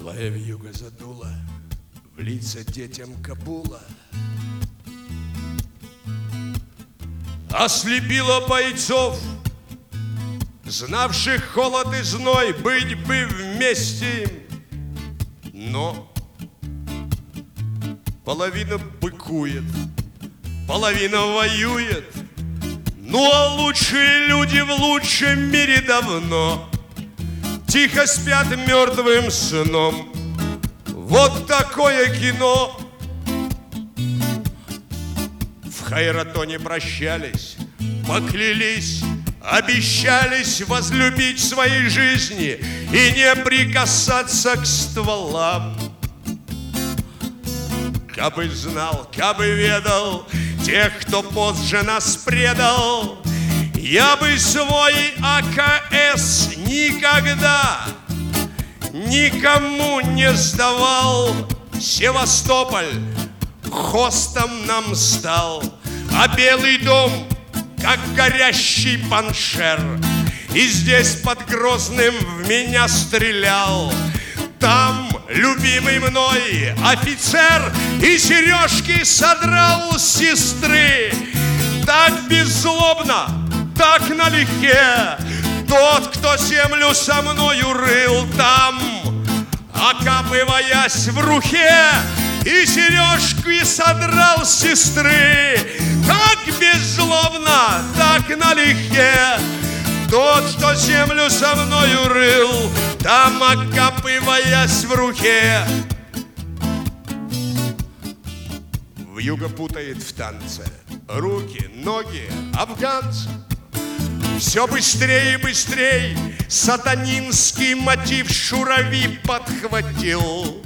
Злая вьюга задула в лица детям Кабула, ослепила бойцов, знавших холод и зной, быть бы вместе им. Но половина быкует, половина воюет. Ну а лучшие люди в лучшем мире давно тихо спят мертвым сном. Вот такое кино. В Хайратоне прощались, поклялись, обещались возлюбить свои жизни и не прикасаться к стволам. Кабы знал, кабы ведал тех, кто позже нас предал, я бы свой АКС никогда никому не сдавал. Севастополь хостом нам стал, а Белый дом, как горящий паншер, и здесь под Грозным в меня стрелял. Там любимый мной офицер и сережки содрал с сестры. Так беззлобно, так налегке тот, кто землю со мною рыл там, окапываясь в руке, и сережки содрал с сестры. Так беззлобно, так налегке тот, кто землю со мною рыл, там окапываясь в руке. Вьюга путает в танце руки, ноги афганца. Все быстрее и быстрее сатанинский мотив шурави подхватил.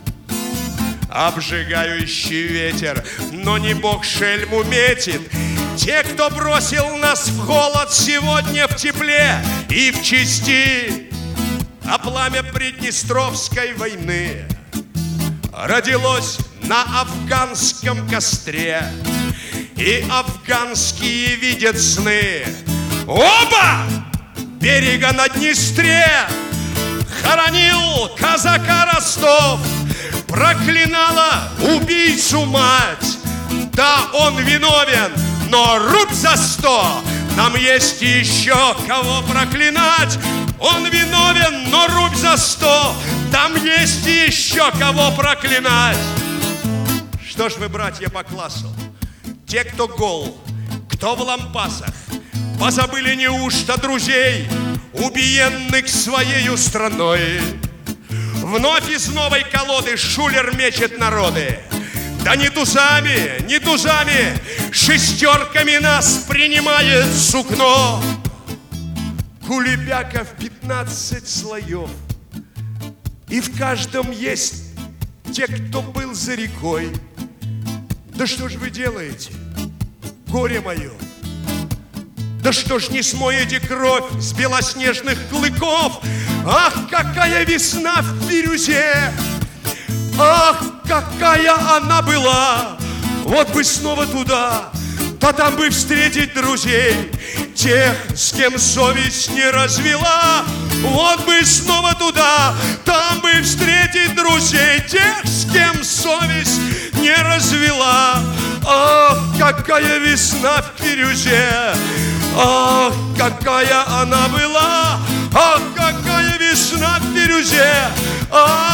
Обжигающий ветер, но не бог шельму метит. Те, кто бросил нас в холод, сегодня в тепле и в чести. А пламя Приднестровской войны родилось на афганском костре, и афганские видят сны. Оба берега на Днестре хоронил казака Ростов, проклинала убийцу мать. Да, он виновен, но рубь за 100. Нам есть еще кого проклинать. Он виновен, но рубь за 100. Там есть еще кого проклинать. Что ж вы, братья по классу, те, кто гол, кто в лампасах, позабыли неужто друзей, убиенных своею страной? Вновь из новой колоды шулер мечет народы. Да не тузами, не тузами, шестерками нас принимает сукно. Кулебяка в 15 слоев, и в каждом есть те, кто был за рекой. Да что ж вы делаете, горе мое? Да что ж не смоете кровь с белоснежных клыков? Ах, какая весна в Бирюзе! Ах, какая она была! Вот бы снова туда, да там бы встретить друзей, тех, с кем совесть не развела. Вот бы снова туда, там бы встретить друзей, тех, с кем совесть не развела. Ах, какая весна в Бирюзе! Ах, какая она была! Ах, какая весна в Бирюзе! Ах,